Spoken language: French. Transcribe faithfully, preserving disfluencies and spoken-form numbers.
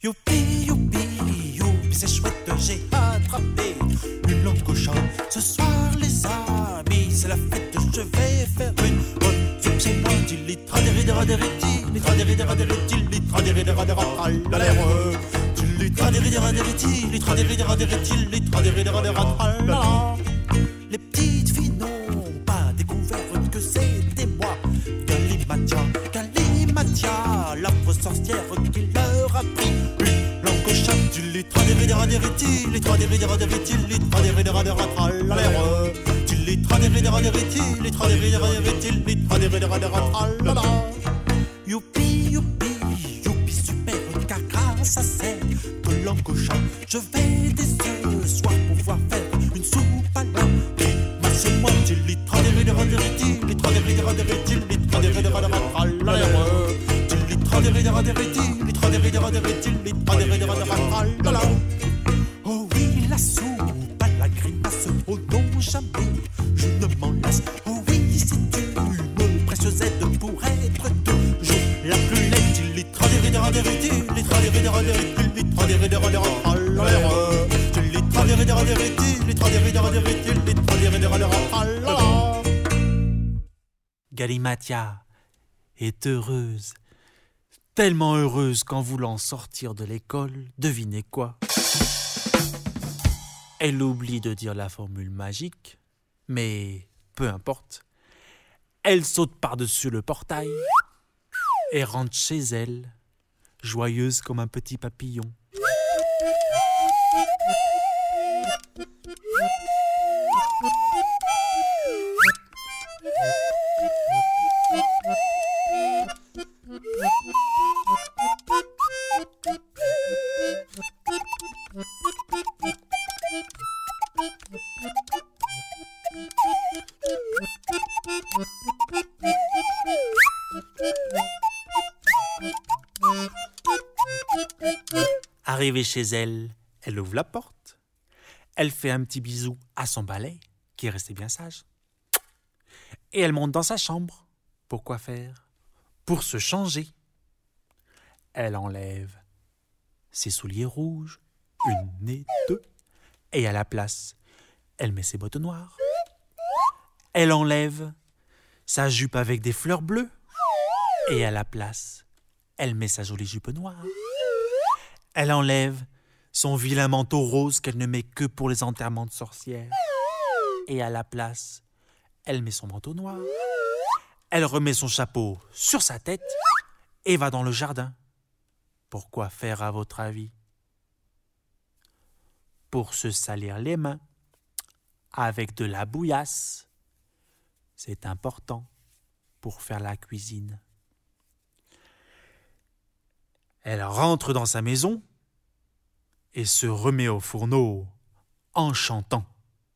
Youpi, youpi, youpi, c'est chouette, j'ai attrapé une langue cochon. Ce soir, les amis, c'est la fête, je vais faire une bonne soupe chez moi. Tilitra, déridera, dériti, litra, déridera, dériti, litra, déridera, déridera, la l'air. Tilitra, déridera, dériti, litra, déridera, dériti, litra, déridera, déridera, la. Les petites filles n'ont pas découvert que c'était moi, Galimatia, Galimatia, la fausse sorcière qui leur a pris une langue cochon. Tilitra, déridera, dériti, litra, déridera, dériti, litra, déridera, déridera, la l'air. Tilitra, déridera, dériti, litra, déridera, dériti, litra, déridera, déridera, la la. Youpi, youpi, youpi, super, car grâce à cette langue cochon, je vais dès ce soir pouvoir faire une soupe à la. C'est moi, tilitra, déridera, dériti, litra, déridera, dériti, litra, déridera, déridera, la l'air. Tilitra, déridera, dériti, litra, déridera, dériti, litra, déridera, déridera, la la. Oh oui, la soupe à la grimace, oh non, jamais je ne m'en lasse. Oh oui, c'est une précieuse aide pour être toujours la plus laide. Litra, déridera, dériti, litra, déridera, dériti, litra, déridera, déridera, la l'air. Tilitra, déridera, dériti, litra, déridera, dériti, litra, déridera, déridera, la la. Galimatia est heureuse, tellement heureuse qu'en voulant sortir de l'école, devinez quoi? Elle oublie de dire la formule magique, mais peu importe. Elle saute par-dessus le portail et rentre chez elle, joyeuse comme un petit papillon. Arrivée chez elle, elle ouvre la porte. Elle fait un petit bisou à son balai, qui est resté bien sage. Et elle monte dans sa chambre. Pour quoi faire? Pour se changer. Elle enlève ses souliers rouges, une et deux, et à la place, elle met ses bottes noires. Elle enlève sa jupe avec des fleurs bleues, et à la place, elle met sa jolie jupe noire. Elle enlève son vilain manteau rose qu'elle ne met que pour les enterrements de sorcières. Et à la place, elle met son manteau noir. Elle remet son chapeau sur sa tête et va dans le jardin. Pourquoi faire à votre avis? Pour se salir les mains avec de la bouillasse. C'est important pour faire la cuisine. Elle rentre dans sa maison et se remet au fourneau en chantant.